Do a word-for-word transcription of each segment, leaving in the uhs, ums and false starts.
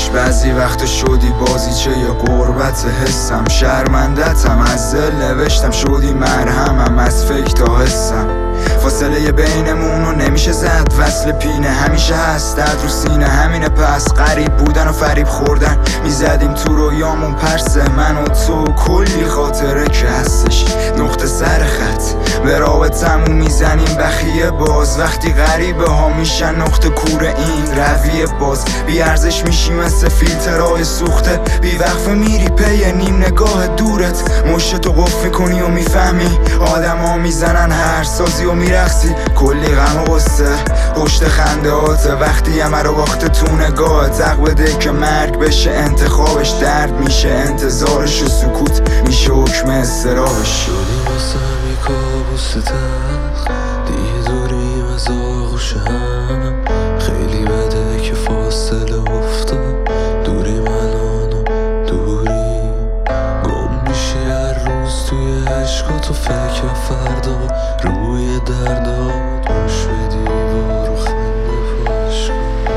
بعضی وقت شدی بازیچه یا قربت حسم، شرمندتم از دل نوشتم شدی مرهمم از فکر تا حسم. فاصله بینمونو نمیشه زد، وصل پینه همیشه هست درد رو سینه، همینه پس غریب بودن و فریب خوردن میزدیم تو رویامون پرسه من و تو، کلی خاطره که هستش نقطه سر خط به رابطمون میزنیم بخیه باز، وقتی غریبه ها میشن نقطه کور این رویه باز، بی ارزش میشی مثل فیلترهای سوخته، بی وقفه میری پی نیم نگاه دورت، مشتو قف میکنی و میفهمی آدم ها میزنن هر سازی و میرخصی، کلی غم و غصه پشت خنده هاته، وقتی همه رو باخته تو نگاه تق بده که مرگ بشه انتخابش، درد میشه انتظارش و سکوت میشه حکم استرابش. شدیم واسه همی کابوس تلخ دیگه دوریم از آغوش هم، خیلی بده که فاصله افتاد دوریم الان و دوری، گم میشی هر روز توی عشقات و فکر فردا روی دردات گوش به دیوار و خنده پاش کن.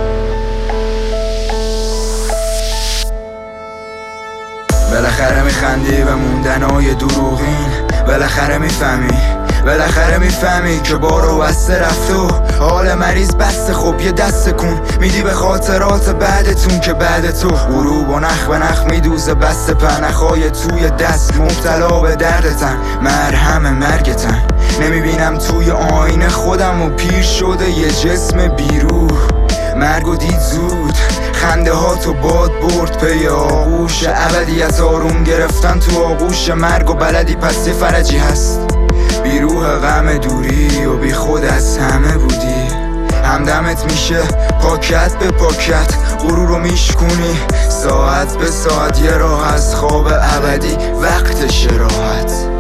بالاخره میخندی به موندنهای دروغین، بالاخره میفهمی بالاخره میفهمی که بارو بسته رفته و حال مریض بسته، خب یه دست کن میدی به خاطرات بعدتون که بعد تو غروب و نخ به نخ میدوزه بسته پنخهای توی دست، مبتلا به دردتن مرهم مرگتن، نمیبینم توی آینه خودم و پیر شده یه جسم بیروح، مرگو دید زود خنده ها تو باد برد پی آغوش ابدیت، آروم گرفتن تو آغوش مرگ و بلدی پس یه فرجی هست، بی روح غم دوری و بی خود از همه بودی، همدمت میشه پاکت به پاکت، غرور رو میشکونی ساعت به ساعت، یه راه از خواب ابدی وقتش راحت.